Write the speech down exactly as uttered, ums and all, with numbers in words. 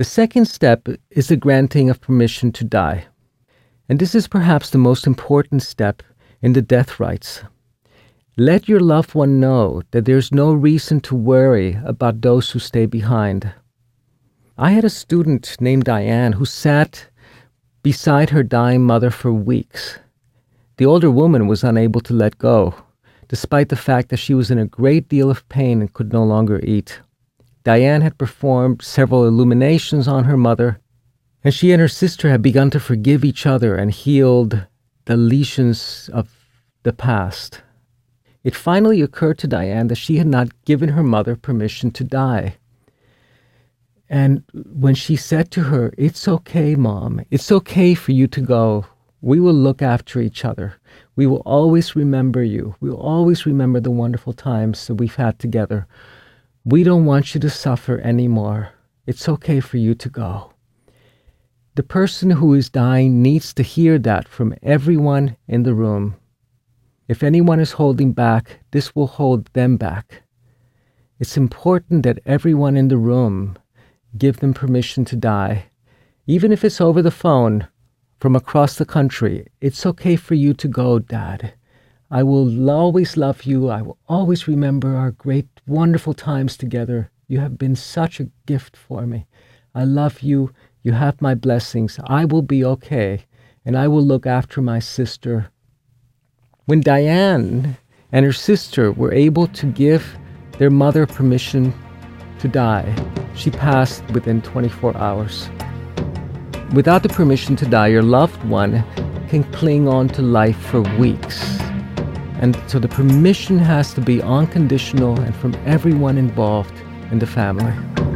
The second step is the granting of permission to die. And this is perhaps the most important step in the death rites. Let your loved one know that there's no reason to worry about those who stay behind. I had a student named Diane who sat beside her dying mother for weeks. The older woman was unable to let go, despite the fact that she was in a great deal of pain and could no longer eat. Diane had performed several illuminations on her mother, and she and her sister had begun to forgive each other and healed the lesions of the past. It finally occurred to Diane that she had not given her mother permission to die. And when she said to her, "It's okay, Mom, it's okay for you to go. We will look after each other. We will always remember you. We will always remember the wonderful times that we've had together. We don't want you to suffer anymore. It's okay for you to go." The person who is dying needs to hear that from everyone in the room. If anyone is holding back, this will hold them back. It's important that everyone in the room give them permission to die. Even if it's over the phone from across the country, it's okay for you to go, Dad. I will always love you. I will always remember our great, wonderful times together. You have been such a gift for me. I love you. You have my blessings. I will be okay, and I will look after my sister. When Diane and her sister were able to give their mother permission to die, she passed within twenty-four hours. Without the permission to die, your loved one can cling on to life for weeks. And so the permission has to be unconditional and from everyone involved in the family.